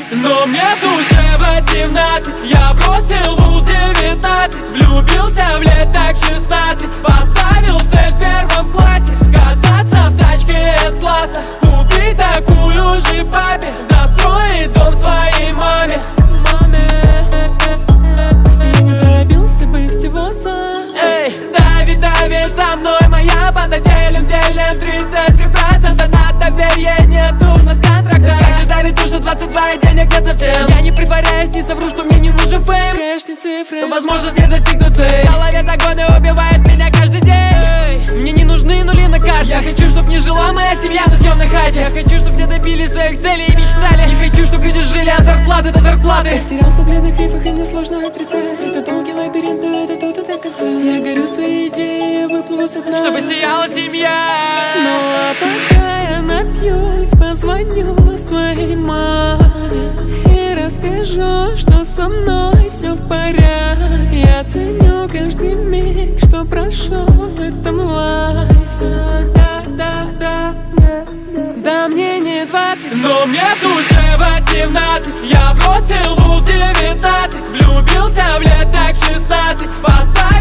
но мне в душе 18. Я бросил вуз 19, влюбился в лет так 16. Поставил цель в первом классе кататься в тачке С-класса, купить такую же папе, достроить дом своей маме. Я не добился бы всего сам. Эй, давит за мной моя банда, делим 33% на доверие, нету у нас контракта. Как же давит то, что 22 и денег нет совсем. Я не притворяюсь, не совру, что мне не нужен фейм. Кэш не цифры, возможность не достигнуть цель. В голове загоны убивают меня каждый день. Мне не нужны нули на карте. Я хочу, чтоб не жила моя семья на съемной хате. Я хочу, чтоб все добились своих целей и мечтали. Не хочу, чтоб люди жили от зарплаты до зарплаты. Терялся в бледных рифах и несложно отрицать. Это долгий лабиринт, но это тут и до конца. Я горю своей идеей, я выплыву со дна, чтобы сияла семья. Ну а пока я напьюсь, позвоню своей маме и расскажу, что со мной все в порядке. Я ценю каждый миг, что прошел в этом лайфе. Да мне не 20, но мне в душе 18. Я бросил вуз 19, влюбился в лет так 16. Поставил